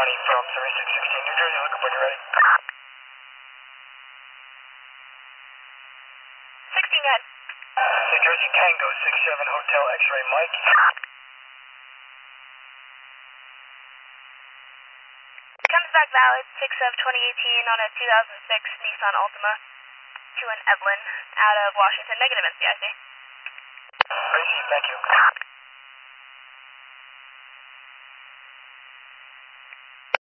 Johnny from 3616 New Jersey, looking when you're ready. 16, go ahead. New Jersey Tango 67 Hotel X-Ray Mike. Comes back valid, 6 of 2018 on a 2006 Nissan Altima to an Evelyn out of Washington, negative NCIC. Received, thank you.